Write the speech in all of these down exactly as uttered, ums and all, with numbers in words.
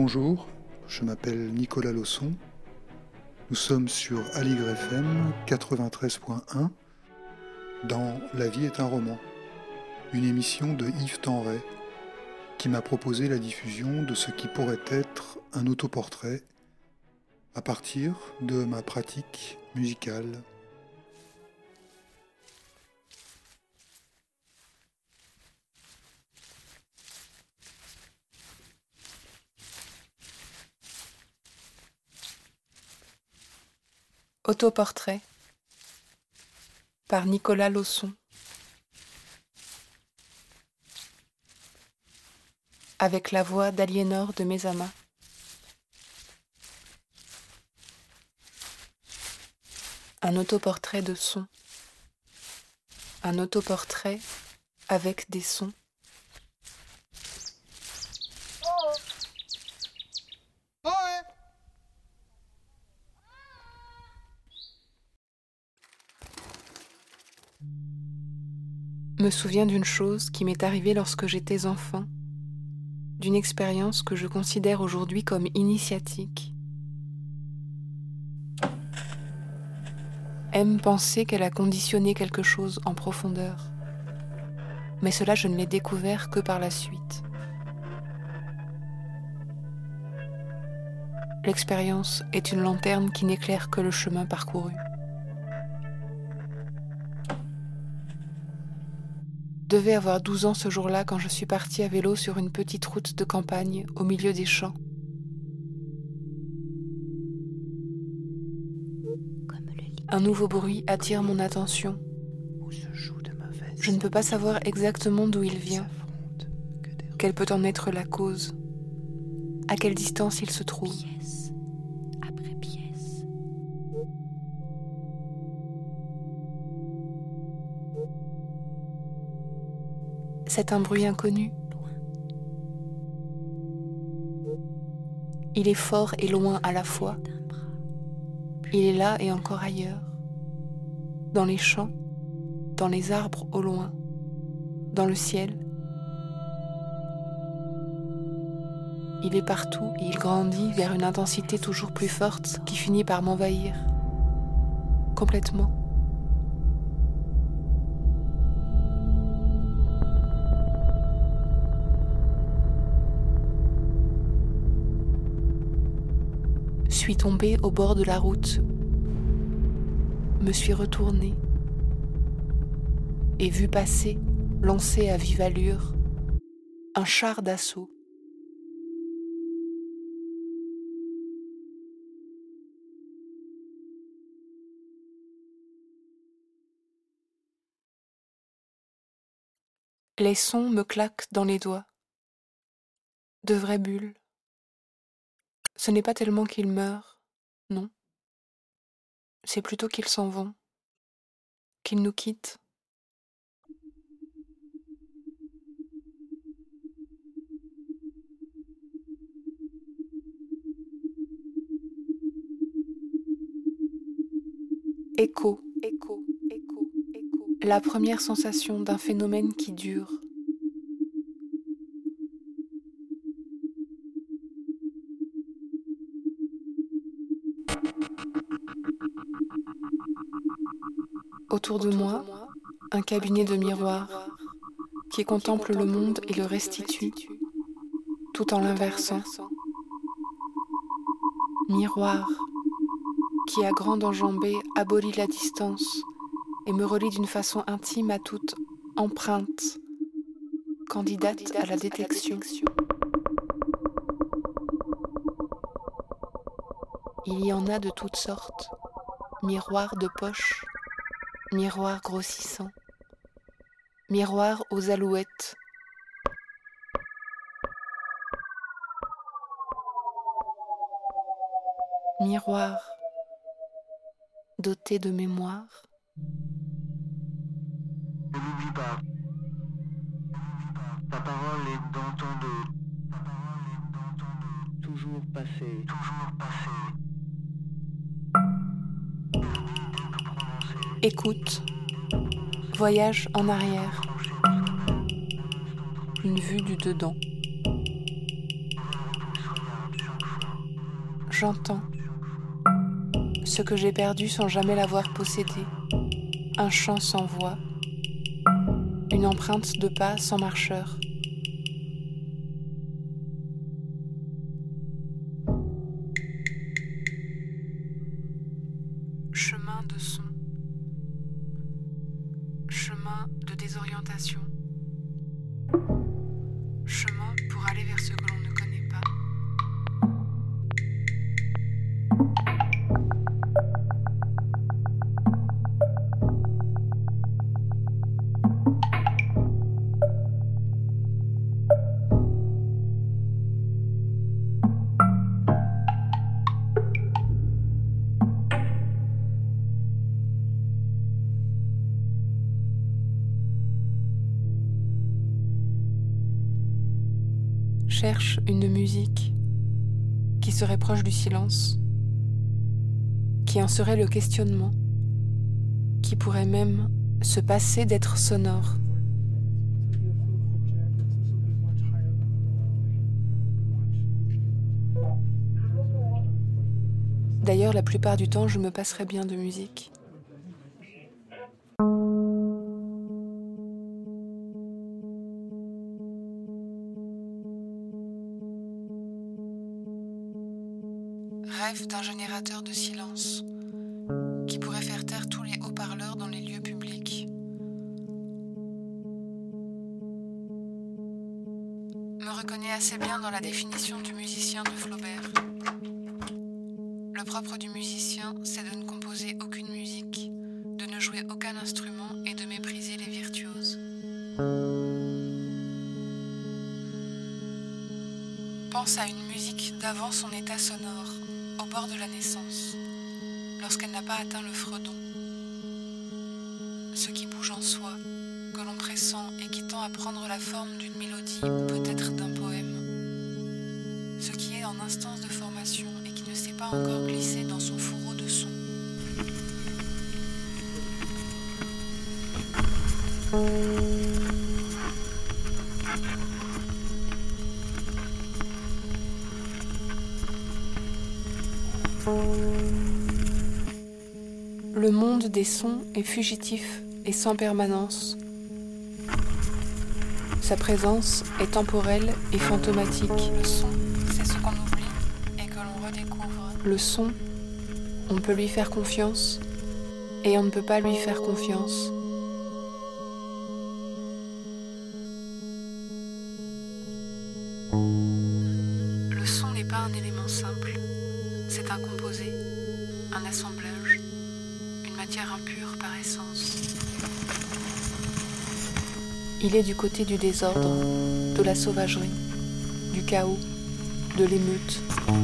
Bonjour, je m'appelle Nicolas Lausson. Nous sommes sur Aligre F M quatre-vingt-treize point un dans La vie est un roman, une émission de Yves Tenray qui m'a proposé la diffusion de ce qui pourrait être un autoportrait à partir de ma pratique musicale. Autoportrait par Nicolas Lausson. Avec la voix d'Aliénor de Mesama. Un autoportrait de son. Un autoportrait avec des sons. Me souviens d'une chose qui m'est arrivée lorsque j'étais enfant, d'une expérience que je considère aujourd'hui comme initiatique. Aime penser qu'elle a conditionné quelque chose en profondeur, mais cela je ne l'ai découvert que par la suite. L'expérience est une lanterne qui n'éclaire que le chemin parcouru. Je devais avoir douze ans ce jour-là quand je suis partie à vélo sur une petite route de campagne au milieu des champs. Un nouveau bruit attire mon attention. Je ne peux pas savoir exactement d'où il vient. Quelle peut en être la cause? À quelle distance il se trouve? C'est un bruit inconnu. Il est fort et loin à la fois. Il est là et encore ailleurs. Dans les champs, dans les arbres au loin, dans le ciel. Il est partout et il grandit vers une intensité toujours plus forte qui finit par m'envahir. Complètement. Je suis tombée au bord de la route, me suis retournée et vu passer, lancé à vive allure, un char d'assaut. Les sons me claquent dans les doigts, de vraies bulles. Ce n'est pas tellement qu'ils meurent, non. C'est plutôt qu'ils s'en vont, qu'ils nous quittent. Écho, écho, écho, écho. La première sensation d'un phénomène qui dure. Autour de moi, un cabinet de miroirs qui contemple le monde et le restitue, tout en l'inversant. Miroir qui, à grande enjambée, abolit la distance et me relie d'une façon intime à toute empreinte, candidate à la détection. Il y en a de toutes sortes, miroirs de poche, miroir grossissant, miroir aux alouettes. Miroir doté de mémoire. Ne l'oublie pas. Ta parole est dans ton dos. Ta parole est dans ton dos. Toujours passé. Toujours passé. Écoute. Voyage en arrière. Une vue du dedans. j'entends ce que j'ai perdu sans jamais l'avoir possédé, un chant sans voix, une empreinte de pas sans marcheur. Chemin de son, chemin de désorientation, chemin pour aller vers ce que l'on ne connaît pas. Cherche une musique qui serait proche du silence, qui en serait le questionnement, qui pourrait même se passer d'être sonore. D'ailleurs, la plupart du temps, je me passerais bien de musique. Rêve d'un générateur de silence qui pourrait faire taire tous les haut-parleurs dans les lieux publics. Me reconnais assez bien dans la définition du musicien de Flaubert. Le propre du musicien, c'est de ne composer aucune musique, de ne jouer aucun instrument et de mépriser les virtuoses. Pense à une musique d'avant son état sonore, au bord de la naissance, lorsqu'elle n'a pas atteint le fredon. Ce qui bouge en soi, que l'on pressent et qui tend à prendre la forme d'une mélodie ou peut-être d'un poème. Ce qui est en instance de formation et qui ne s'est pas encore glissé dans son fourreau de son. Le monde des sons est fugitif et sans permanence. Sa présence est temporelle et fantomatique. Le son, c'est ce qu'on oublie et que l'on redécouvre. Le son, on peut lui faire confiance et on ne peut pas lui faire confiance. Le son n'est pas un élément simple. C'est un composé, un assemblage, une matière impure par essence. Il est du côté du désordre, de la sauvagerie, du chaos, de l'émeute.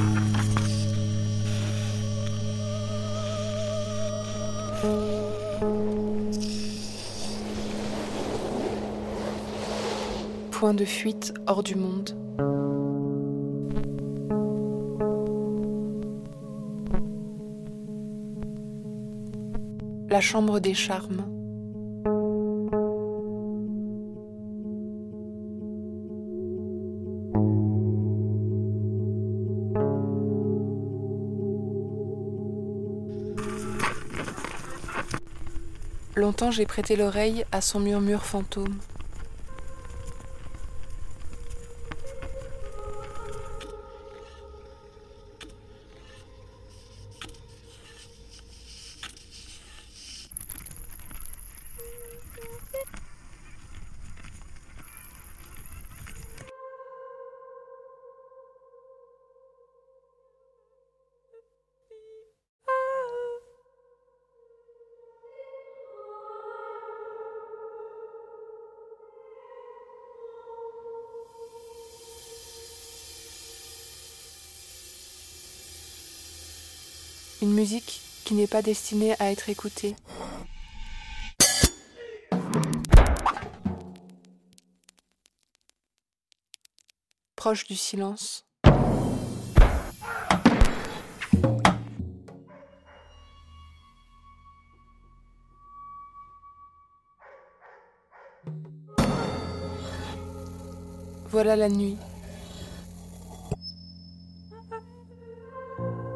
Point de fuite hors du monde. La chambre des charmes. Longtemps j'ai prêté l'oreille à son murmure fantôme. Une musique qui n'est pas destinée à être écoutée. Proche du silence. Voilà la nuit.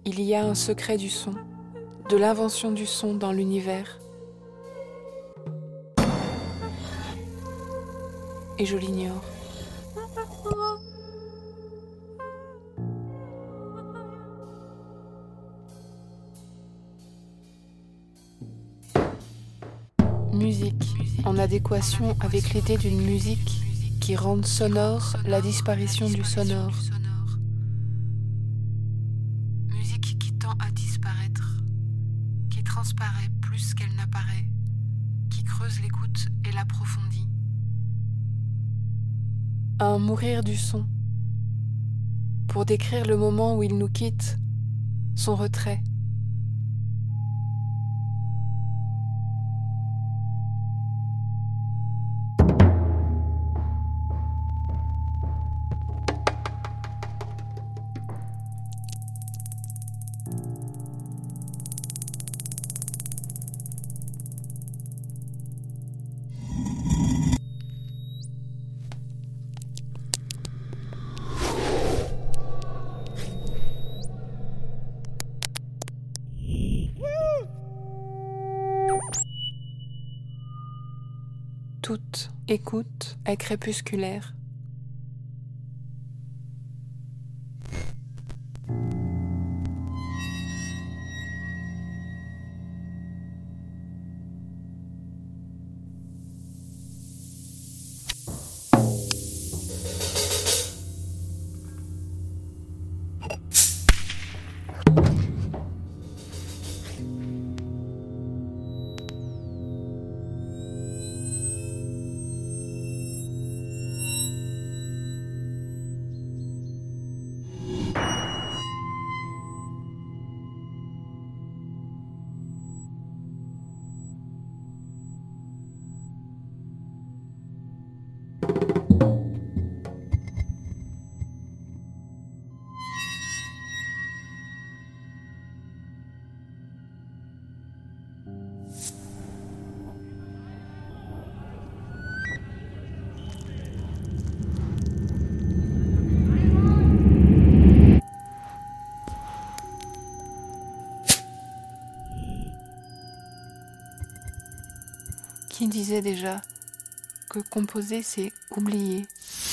il y a un secret du son, de l'invention du son dans l'univers. Et je l'ignore. Musique, en adéquation avec l'idée d'une musique qui rende sonore la disparition du sonore. Musique qui tend à disparaître, qui transparaît plus qu'elle n'apparaît, qui creuse l'écoute et l'approfondit. Un mourir du son, pour décrire le moment où il nous quitte, son retrait. Toute écoute est crépusculaire. Qui disait déjà que composer, c'est oublier?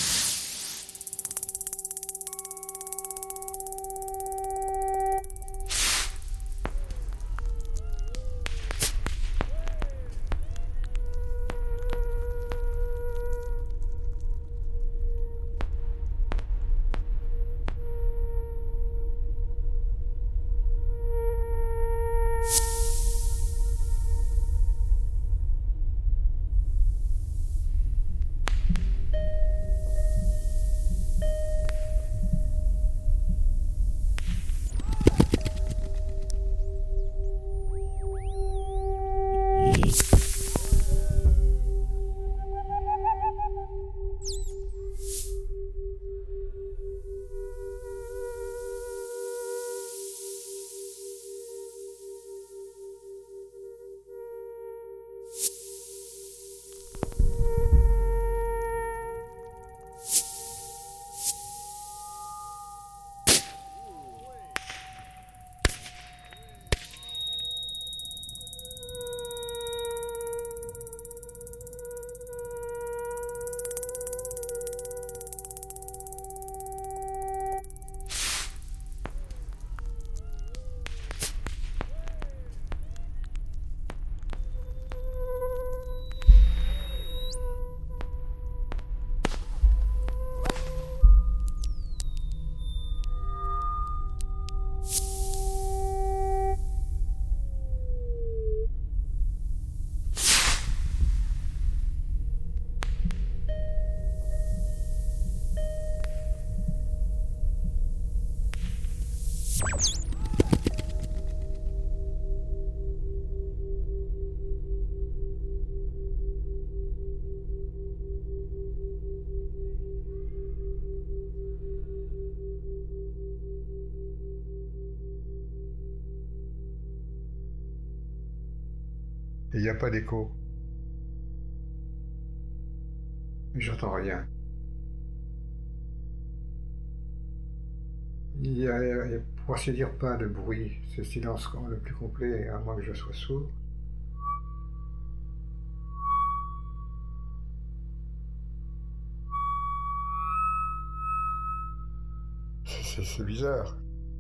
Et il n'y a pas d'écho. J'entends rien. Il n'y a, il y a, pour ainsi dire, pas de bruit. C'est le silence le plus complet, à moins que je sois sourd. C'est, c'est bizarre.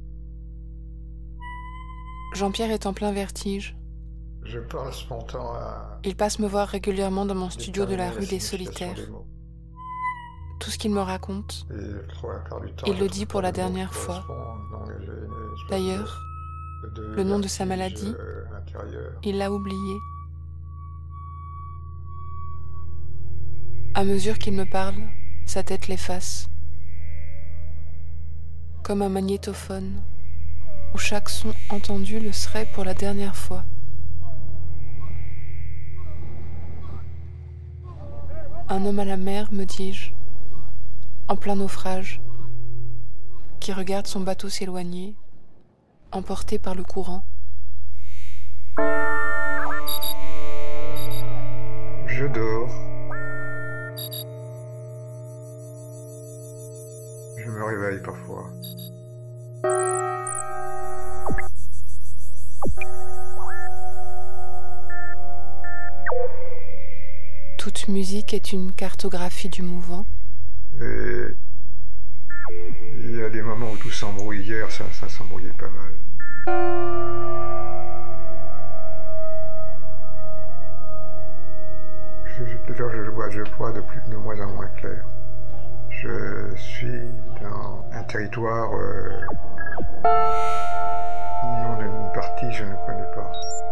Jean-Pierre est en plein vertige. Je passe mon temps à... Il passe me voir régulièrement dans mon studio de la rue des Solitaires. Des Tout ce qu'il me raconte, temps, il le dit pour la dernière fois. D'ailleurs, le nom de sa maladie, il l'a oublié. À mesure qu'il me parle, sa tête l'efface. Comme un magnétophone, où chaque son entendu le serait pour la dernière fois. Un homme à la mer, me dis-je, en plein naufrage, qui regarde son bateau s'éloigner, emporté par le courant. Je dors. Je me réveille parfois. Toute musique est une cartographie du mouvant. Et il y a des moments où tout s'embrouille. Hier, ça, ça s'embrouillait pas mal. Je, je, je le vois, je le vois de plus de moins en moins clair. Je suis dans un territoire euh, non d'une partie je ne connais pas.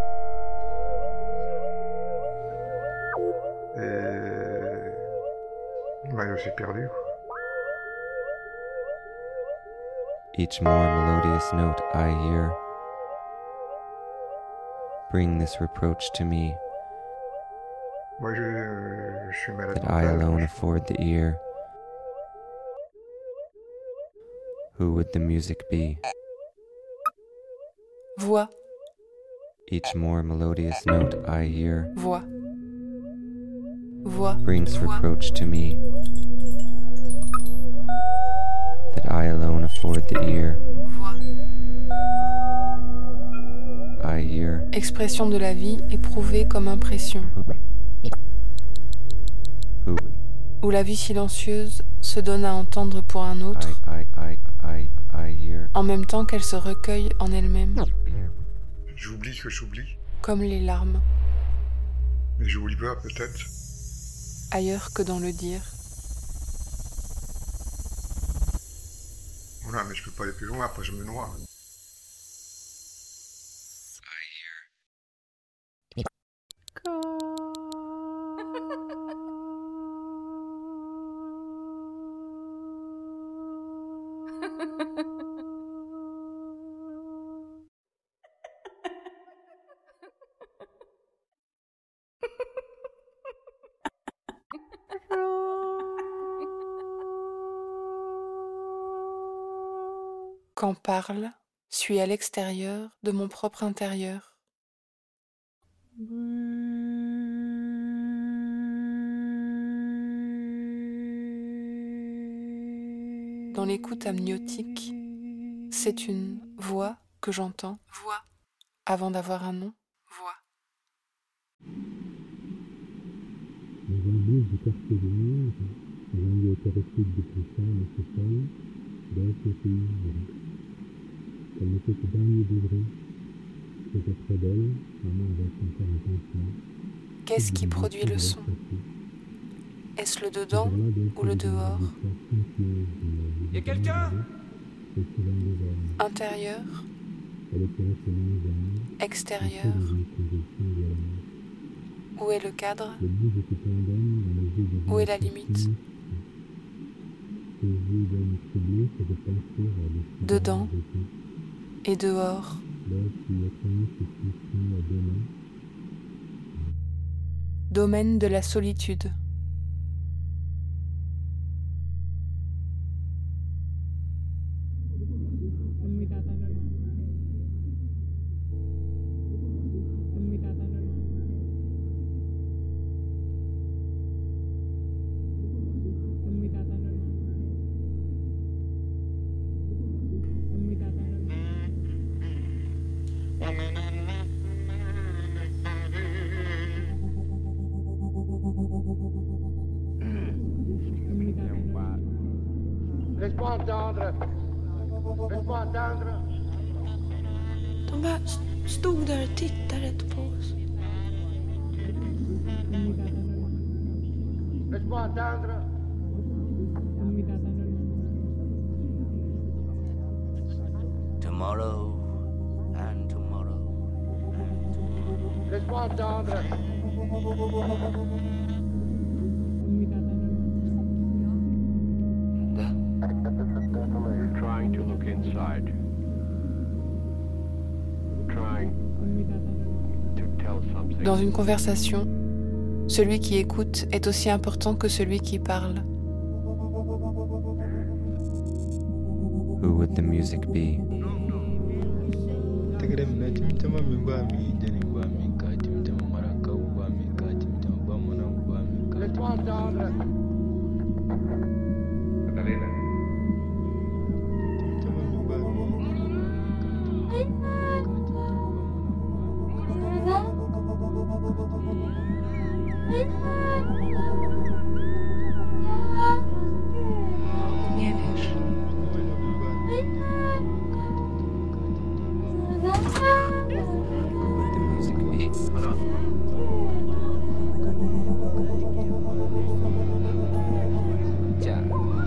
Et bah, je suis perdu. Each more melodious note I hear, bring this reproach to me, Moi, je, je suis malade that I mental. alone afford the ear. Who would the music be? Voix, Each more melodious note I hear, voix, voix, brings reproach to me, that I alone afford the ear. voix. I hear, Expression de la vie éprouvée comme impression, who would où la vie silencieuse se donne à entendre pour un autre, I, I, I, I, I hear, en même temps qu'elle se recueille en elle-même, J'oublie que j'oublie. comme les larmes, Mais j'oublie pas, peut-être. ailleurs que dans le dire. Voilà, mais je peux pas aller plus loin, après je me noie. Quand parle, suis à l'extérieur de mon propre intérieur. Dans l'écoute amniotique, c'est une voix que j'entends, voix, avant d'avoir un nom, voix. Dans un bus du quartier du Mur, à l'angiothérapie du Poussin et ce sol, baisse le pays. Elle n'était que dernier degré. C'était près d'elle, maman avait encore un pansement. Qu'est-ce qui produit le son? Est-ce le dedans ou le dehors? Y'a quelqu'un? Intérieur, extérieur. Où est le cadre? Où est la limite? Dedans et dehors. Domaine de la solitude. Laisse-moi entendre. Laisse-moi entendre. De bara stod där och tittade på oss. Laisse-moi entendre. Tomorrow and tomorrow. Laisse-moi entendre. Trying to look inside. Trying to tell something. Dans une conversation, celui qui écoute est aussi important que celui qui parle. Who would the music be? Laisse-moi entendre. Catalina. Nie wiesz. Who would the music be? Ja.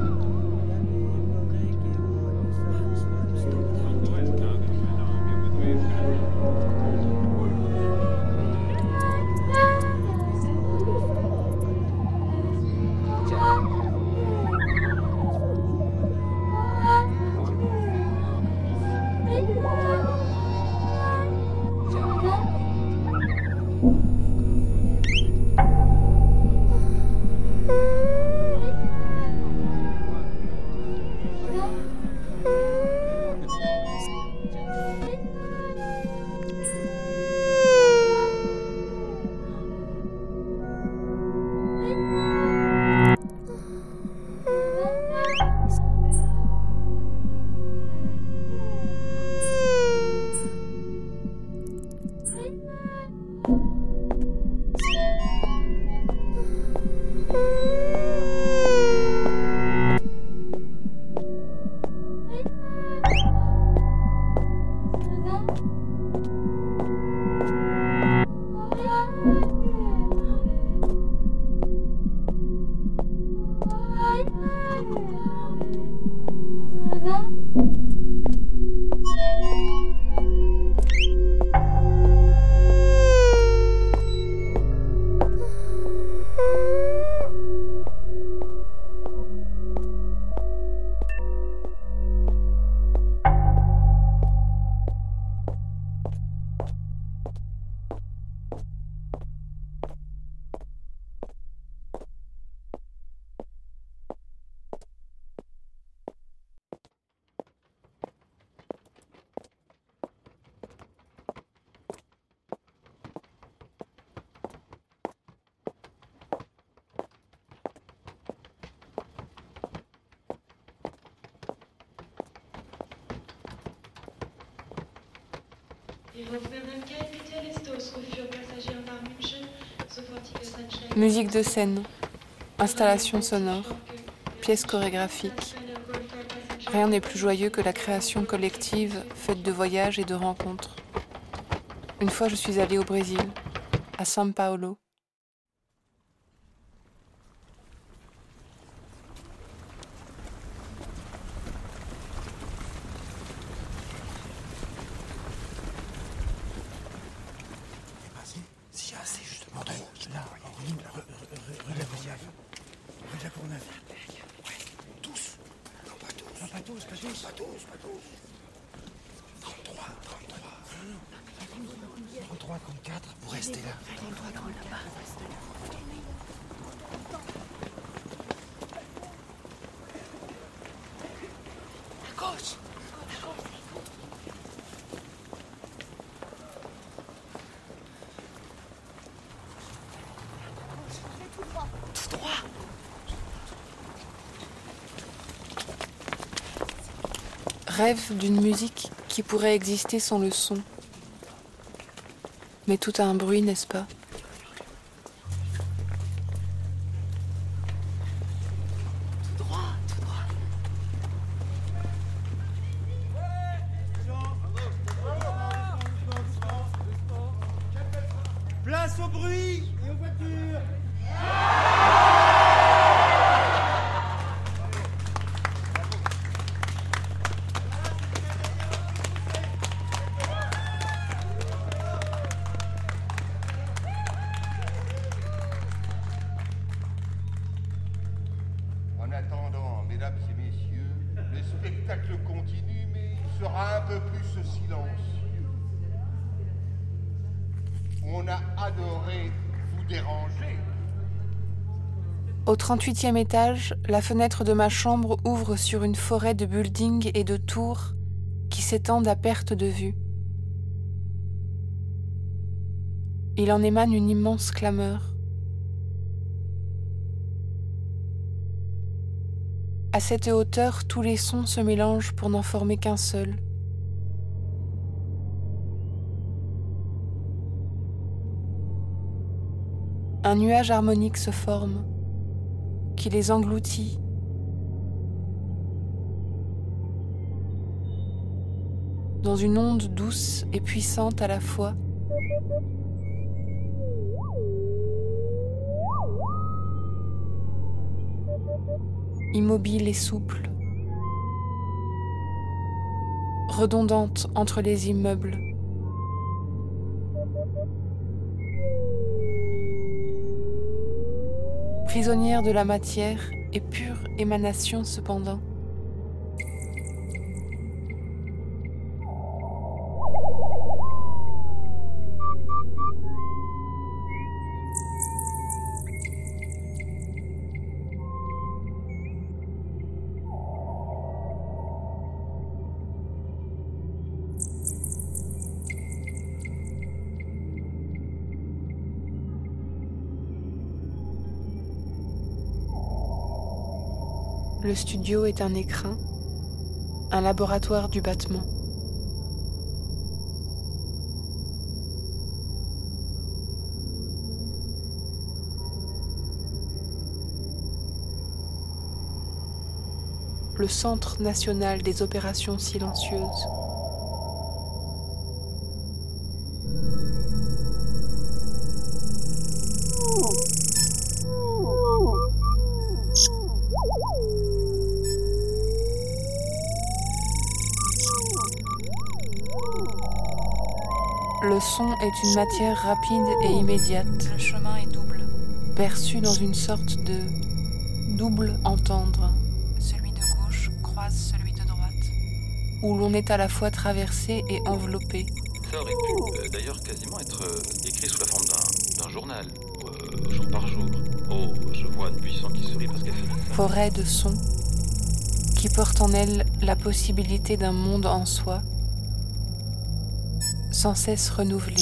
Musique de scène, installation sonore, pièces chorégraphiques. Rien n'est plus joyeux que la création collective faite de voyages et de rencontres. Une fois, je suis allée au Brésil, à São Paulo. Rêve d'une musique qui pourrait exister sans le son. Mais tout a un bruit, n'est-ce pas ? Place au bruit et aux voitures. En attendant, mesdames et messieurs, le spectacle continue, mais il sera un peu plus silencieux. On a adoré vous déranger. Au trente-huitième étage, la fenêtre de ma chambre ouvre sur une forêt de buildings et de tours qui s'étendent à perte de vue. Il en émane une immense clameur. À cette hauteur, tous les sons se mélangent pour n'en former qu'un seul. Un nuage harmonique se forme, qui les engloutit. Dans une onde douce et puissante à la fois. Immobile et souple, redondante entre les immeubles. Prisonnière de la matière et pure émanation cependant. Le studio est un écrin, un laboratoire du battement. Le Centre national des opérations silencieuses. Le son est une matière rapide et immédiate. Le chemin est double, perçu dans une sorte de double entendre. Celui de gauche croise celui de droite, où l'on est à la fois traversé et enveloppé. Ça aurait pu euh, d'ailleurs quasiment être euh, écrit sous la forme d'un, d'un journal, euh, jour par jour. Oh, je vois une buisson qui sourit parce qu'elle fait ça. Forêt de sons, qui porte en elle la possibilité d'un monde en soi, sans cesse renouvelé,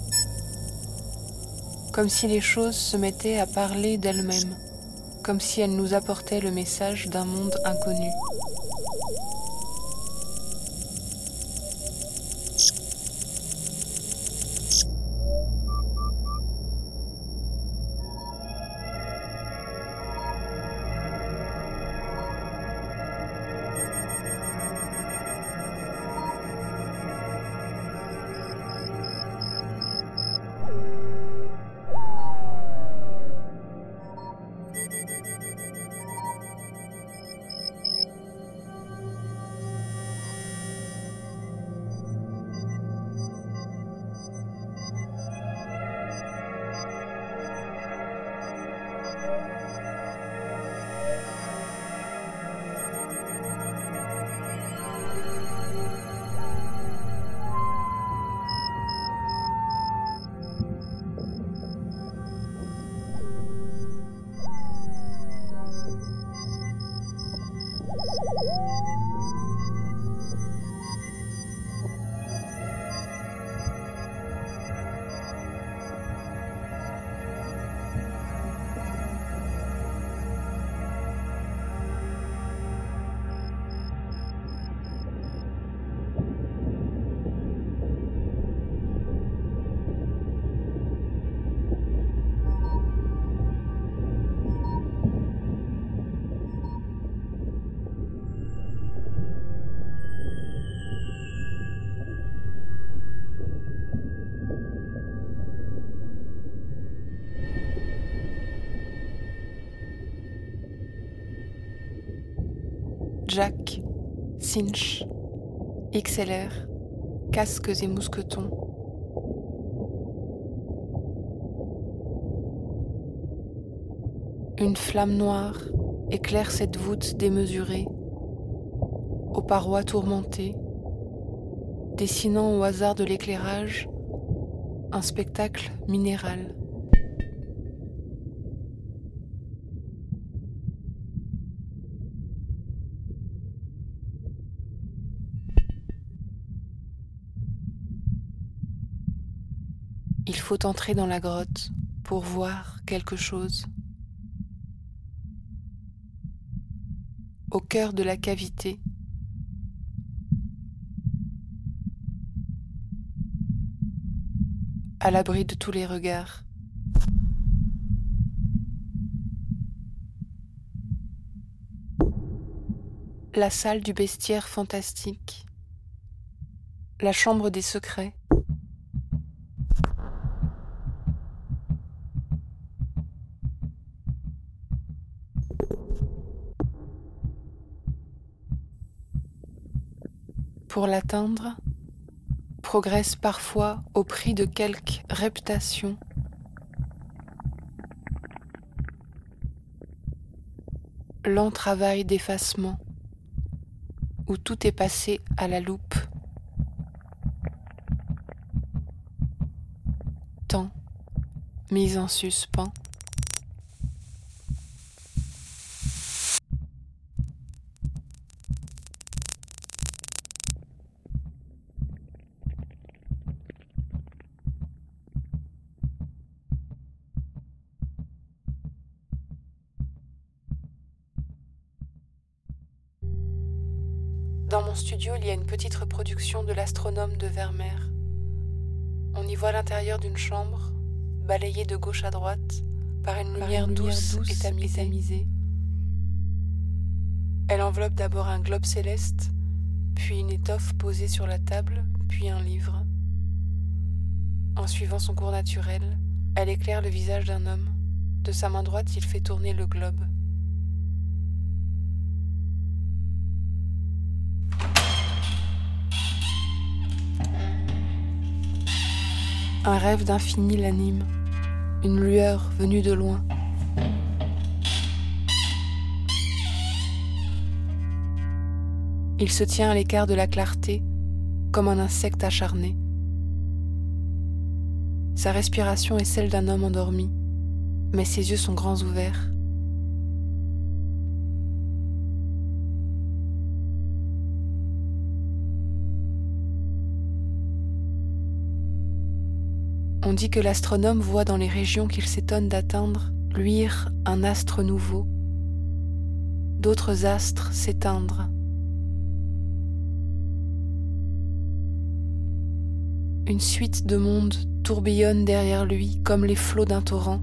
comme si les choses se mettaient à parler d'elles-mêmes, comme si elles nous apportaient le message d'un monde inconnu. Jack, Cinch, X L R, casques et mousquetons. Une flamme noire éclaire cette voûte démesurée, aux parois tourmentées, dessinant au hasard de l'éclairage un spectacle minéral. Il faut entrer dans la grotte pour voir quelque chose. Au cœur de la cavité, à l'abri de tous les regards. La salle du bestiaire fantastique, la chambre des secrets, pour l'atteindre, progresse parfois au prix de quelques reptations. Lent travail d'effacement, où tout est passé à la loupe. Temps mis en suspens. Dans mon studio, il y a une petite reproduction de l'astronome de Vermeer. On y voit l'intérieur d'une chambre, balayée de gauche à droite par une par lumière, une lumière douce, douce et tamisée. et tamisée. Elle enveloppe d'abord un globe céleste, puis une étoffe posée sur la table, puis un livre. En suivant son cours naturel, elle éclaire le visage d'un homme. De sa main droite, il fait tourner le globe. Un rêve d'infini l'anime, une lueur venue de loin. Il se tient à l'écart de la clarté, comme un insecte acharné. Sa respiration est celle d'un homme endormi, mais ses yeux sont grands ouverts. On dit que l'astronome voit dans les régions qu'il s'étonne d'atteindre luire un astre nouveau, d'autres astres s'éteindre. Une suite de mondes tourbillonne derrière lui comme les flots d'un torrent.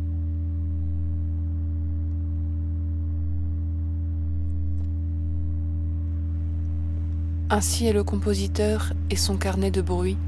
Ainsi est le compositeur et son carnet de bruit.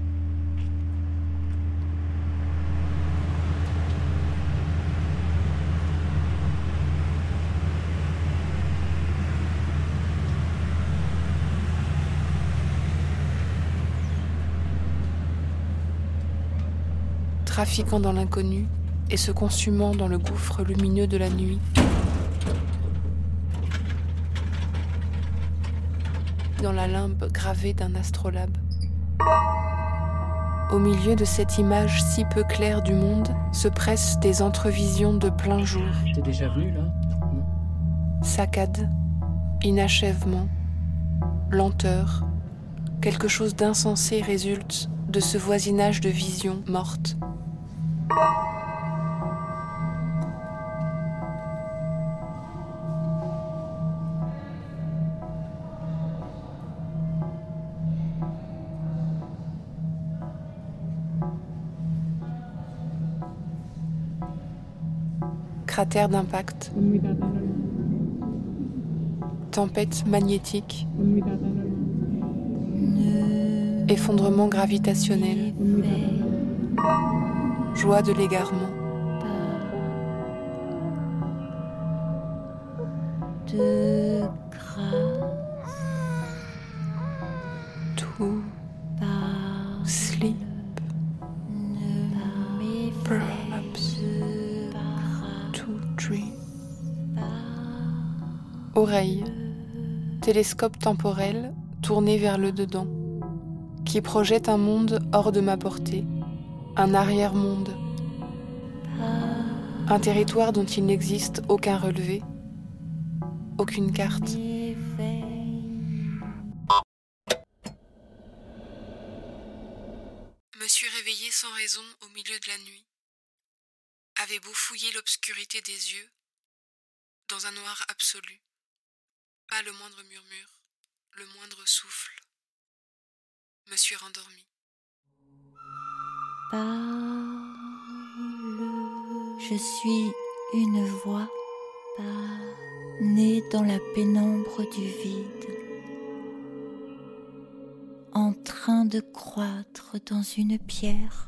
Trafiquant dans l'inconnu et se consumant dans le gouffre lumineux de la nuit. Dans la limbe gravée d'un astrolabe. Au milieu de cette image si peu claire du monde se pressent des entrevisions de plein jour. T'es déjà venu là ? Non. Saccade, inachèvement, lenteur, quelque chose d'insensé résulte de ce voisinage de visions mortes. Cratère d'impact. Tempête magnétique. Effondrement gravitationnel. Joie de l'égarement. De grâce. to sleep, perhaps to dream. Oreille, télescope temporel tourné vers le dedans, qui projette un monde hors de ma portée, un arrière-monde, un territoire dont il n'existe aucun relevé, aucune carte. Me suis réveillée sans raison au milieu de la nuit. Avait beau fouiller l'obscurité des yeux, dans un noir absolu. Pas le moindre murmure, le moindre souffle. Me suis rendormie. Parle, je suis une voix, née dans la pénombre du vide, en train de croître dans une pierre.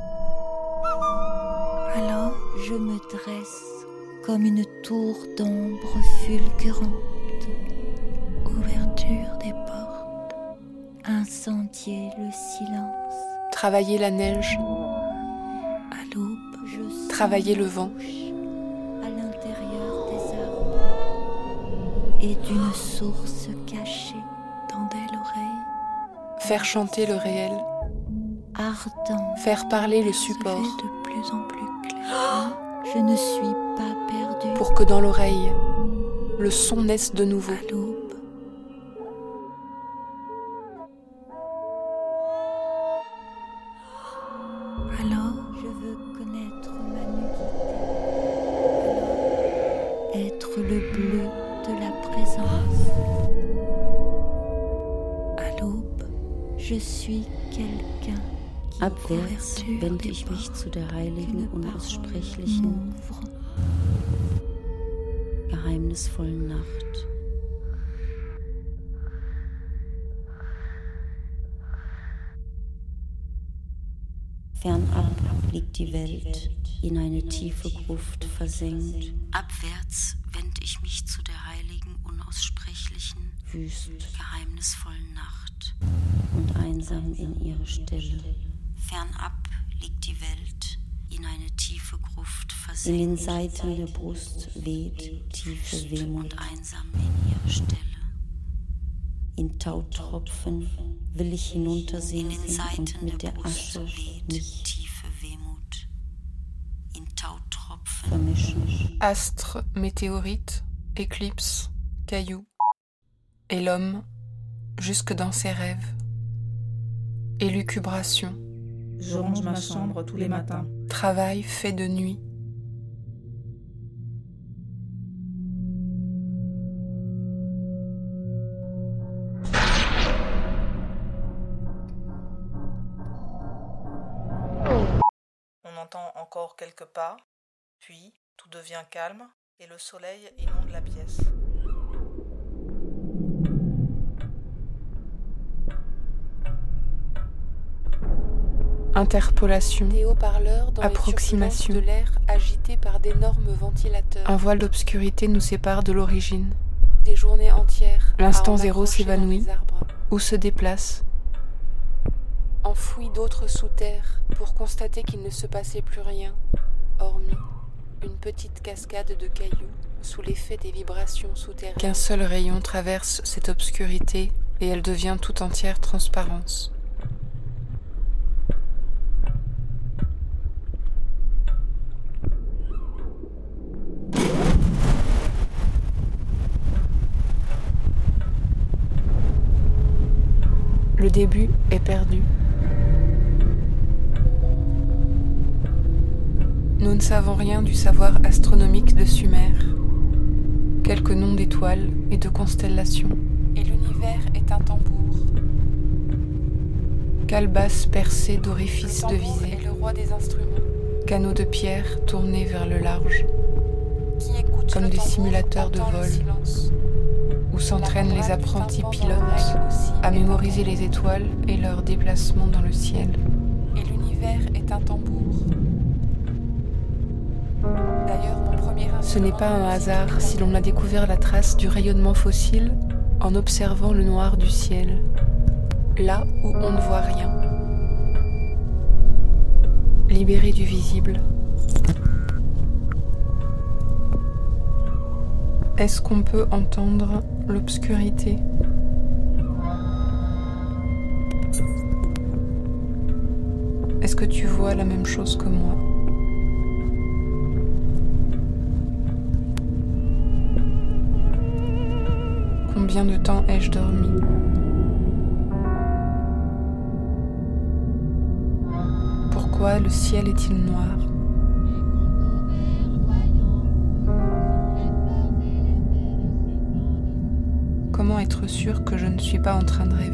Alors je me dresse comme une tour d'ombre fulgurante. Ouverture des portes, incendier le silence. Travailler la neige, à l'aube, je travailler le vent, à l'intérieur des arbres et d'une source cachée dans des oreilles. Faire chanter le réel, Ardent, faire parler le support, de plus en plus clair. Je ne suis pas perdue. Pour que dans l'oreille, le son naisse de nouveau. À l'aube. Alors, je veux connaître ma nudité. Alors, être le bleu de la présence. À l'aube, je suis quelqu'un. Abwärts wende ich mich zu der heiligen, unaussprechlichen, geheimnisvollen Nacht. Fernab liegt die Welt, in eine tiefe Gruft versenkt. Abwärts wende ich mich zu der heiligen, unaussprechlichen, wüst, geheimnisvollen Nacht und einsam in ihre Stille. Fernab liegt die Welt, in eine tiefe Gruft versenkt. In den Seiten der Brust weht tiefe Wehmut und einsam in ihre Stille. In Tautropfen will ich hinuntersinken und mit der Asche mich tiefe Wehmut in Tautropfen vermischen. Astre, météorite, éclipse, caillou. Et l'homme, jusque dans ses rêves. Élucubration. Je range ma chambre tous les matins. Travail fait de nuit. On entend encore quelques pas, puis tout devient calme et le soleil inonde la pièce. Interpolation, des haut-parleurs dans approximation, les turbulences de l'air agité par d'énormes ventilateurs. Un voile d'obscurité nous sépare de l'origine. Des journées entières. L'instant zéro s'évanouit ou se déplace. Enfoui d'autres sous terre pour constater qu'il ne se passait plus rien, hormis une petite cascade de cailloux sous l'effet des vibrations souterraines. Qu'un seul rayon traverse cette obscurité et elle devient tout entière transparence. Le début est perdu. Nous ne savons rien du savoir astronomique de Sumer, quelques noms d'étoiles et de constellations. Et l'univers est un tambour. Calebasse percée d'orifices de visée. Est le roi des instruments. Canaux de pierre tournés vers le large, Qui écoute comme le des tambour simulateurs de entend le vol, silence. où s'entraînent les apprentis pilotes aussi à mémoriser les étoiles et leurs déplacements dans le ciel. Et l'univers est un tambour. D'ailleurs, mon premier Ce n'est pas un hasard si l'on a découvert la trace du rayonnement fossile en observant le noir du ciel. là où on ne voit rien. Libéré du visible. Est-ce qu'on peut entendre l'obscurité ? Est-ce que tu vois la même chose que moi ? Combien de temps ai-je dormi ? Pourquoi le ciel est-il noir ? Comment être sûr que je ne suis pas en train de rêver ?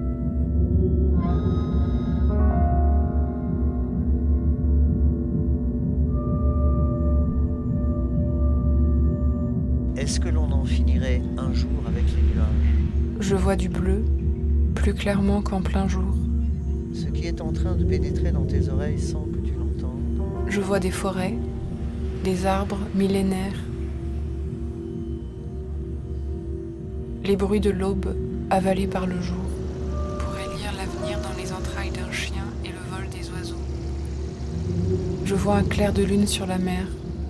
Est-ce que l'on en finirait un jour avec les nuages ? Je vois du bleu, plus clairement qu'en plein jour. Ce qui est en train de pénétrer dans tes oreilles sans que tu l'entendes. Je vois des forêts, des arbres millénaires. Les bruits de l'aube avalés par le jour. On pourrait lire l'avenir dans les entrailles d'un chien et le vol des oiseaux. Je vois un clair de lune sur la mer.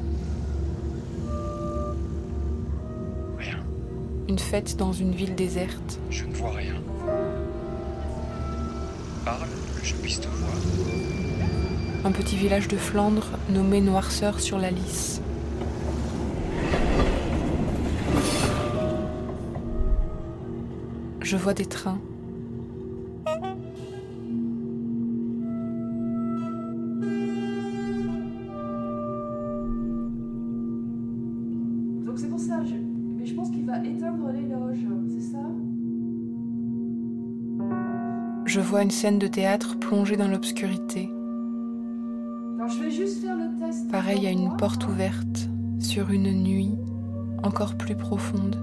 Rien. Une fête dans une ville déserte. Je ne vois rien. Parle, que je puisse te voir. Un petit village de Flandre nommé Noirceur sur la Lys. Je vois des trains. Donc c'est pour ça, je... mais je pense qu'il va éteindre les loges, c'est ça ? Je vois une scène de théâtre plongée dans l'obscurité. Alors je vais juste faire le test. Pareil à une porte ouverte sur une nuit encore plus profonde.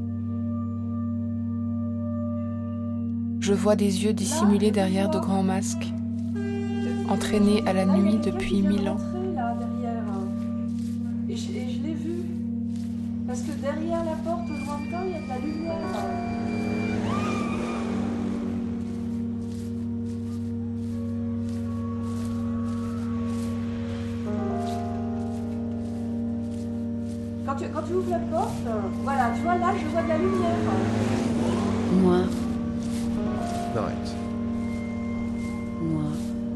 Je vois des yeux dissimulés derrière de grands masques, entraînés à la nuit depuis mille ans. Là, derrière. Et je, et je l'ai vu. Parce que derrière la porte, au lointain, il y a de la lumière. Quand tu, quand tu ouvres la porte, voilà, tu vois, là, je vois de la lumière. Noir. Night. Noir.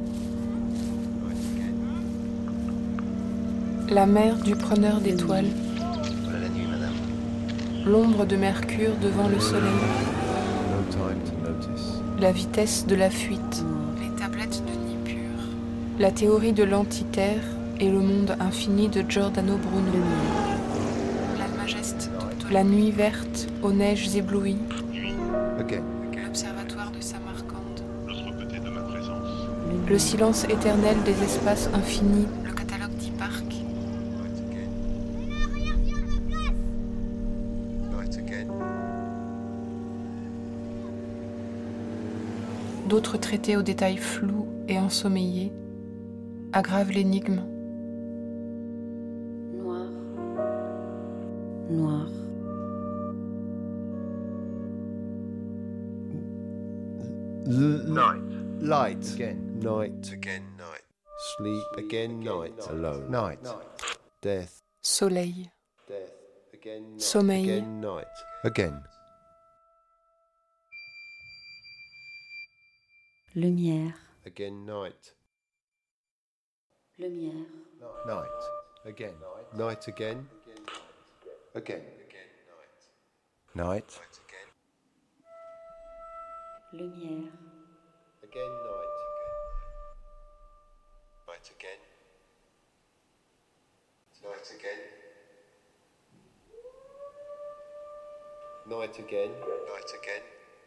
La mer du preneur d'étoiles. Voilà la nuit, madame. L'ombre de Mercure devant le soleil. No time to notice. La vitesse de la fuite. Les tablettes de Nippur. La théorie de l'antiterre et le monde infini de Giordano Bruno. La majeste. La nuit verte aux neiges éblouies. Ok. L'observatoire de Samarcande. L'autre côté de ma présence. Le silence éternel des espaces infinis. Le catalogue d'Hipparque. Night again. D'autres traités aux détails flous et ensommeillés aggravent l'énigme. Noir. Noir. L- night. Light. Again. Night. Again. Night. Sleep. Again. Night. Alone. Night. Death. Soleil. Death. Again. Night. Sommeil. Again. Night. Again. Lumière. Again. Night. Lumière. Night. Again. Night again. Again. Night. Lumière. Again. Night. Night again. Night again. Night again. Night again.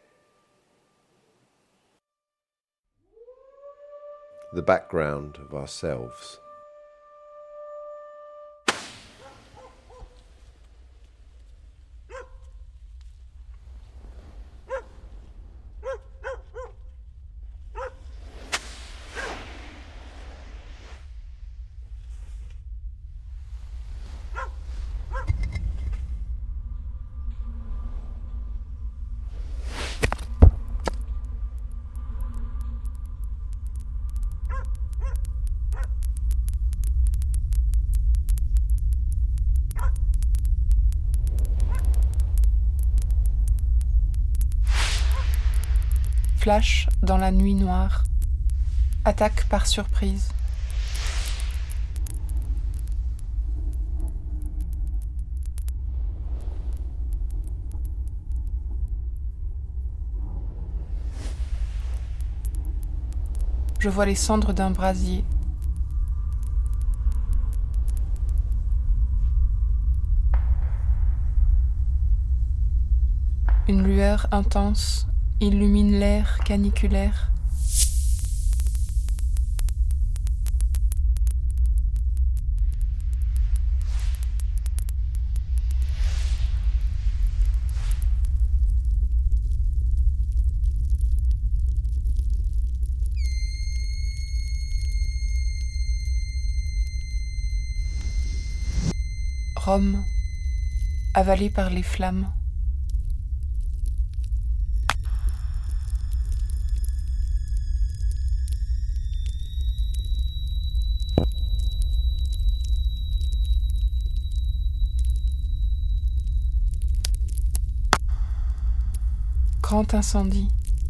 The background of ourselves. flash dans la nuit noire. Attaque par surprise. Je vois les cendres d'un brasier. Une lueur intense illumine l'air caniculaire. Rome, avalée par les flammes. Grand incendie.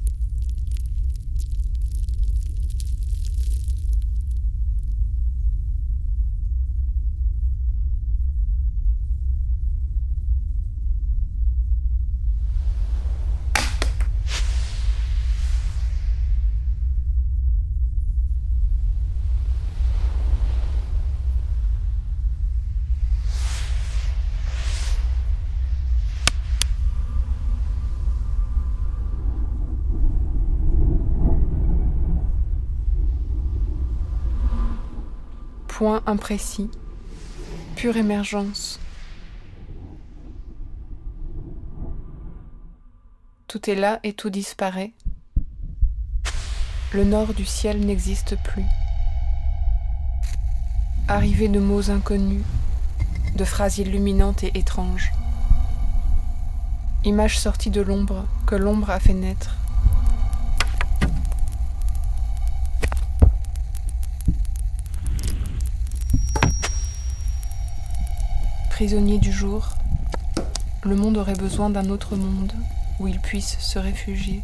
Point imprécis, pure émergence. Tout est là et tout disparaît. Le nord du ciel n'existe plus. Arrivée de mots inconnus, de phrases illuminantes et étranges. Image sortie de l'ombre que l'ombre a fait naître. Prisonnier du jour, le monde aurait besoin d'un autre monde où il puisse se réfugier.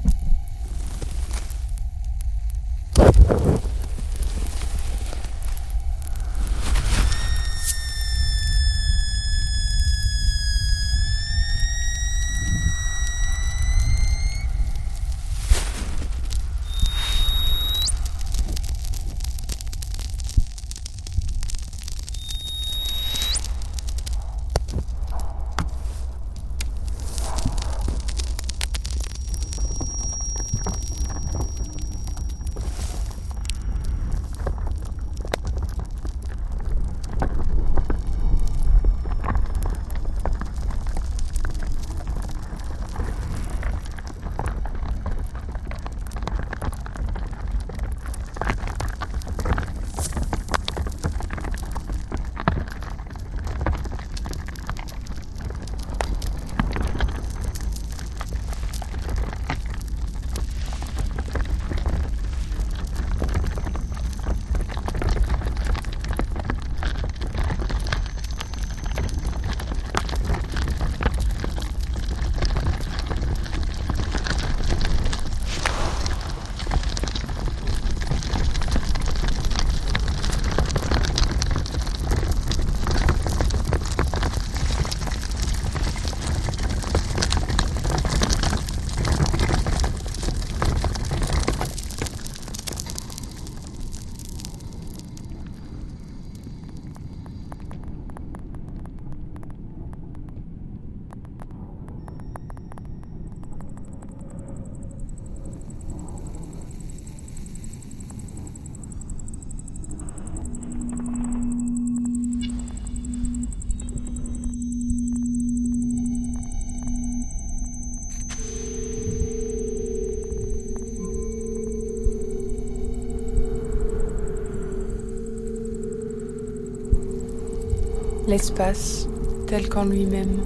L'espace tel qu'en lui-même,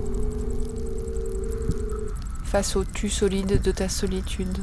face au tu solide de ta solitude.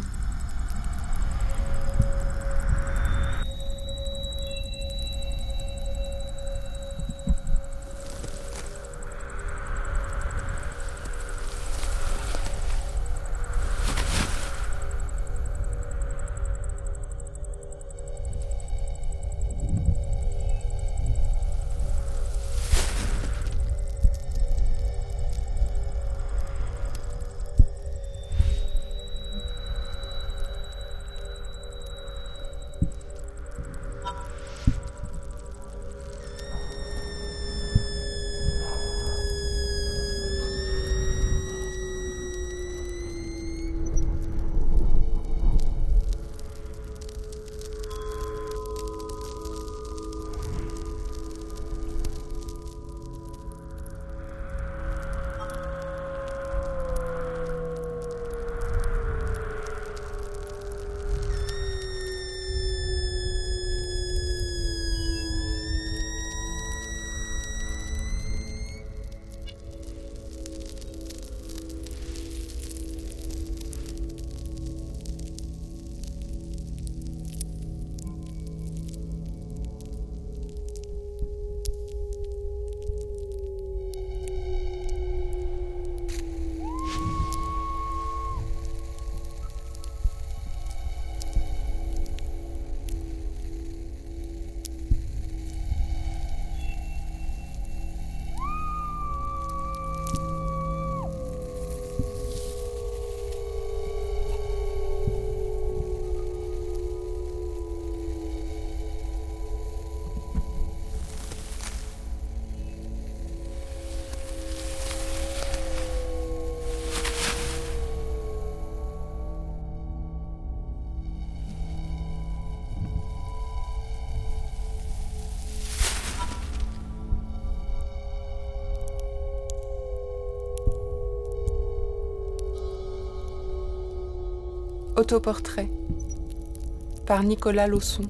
Autoportrait par Nicolas Lausson.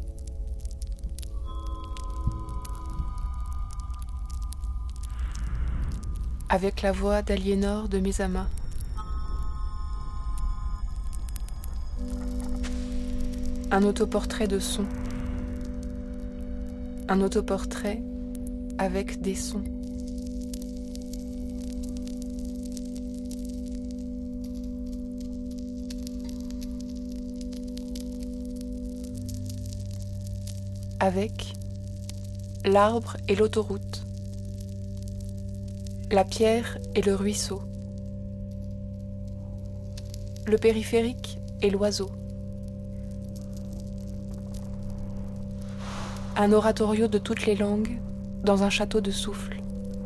Avec la voix d'Aliénor de Mesama. Un autoportrait de son. Un autoportrait avec des sons. Avec l'arbre et l'autoroute, la pierre et le ruisseau, le périphérique et l'oiseau. Un oratorio de toutes les langues dans un château de souffle.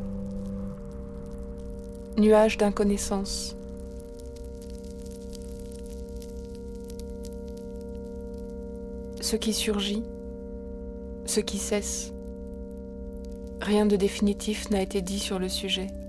Nuage d'inconnaissance. Ce qui surgit, ce qui cesse. Rien de définitif n'a été dit sur le sujet.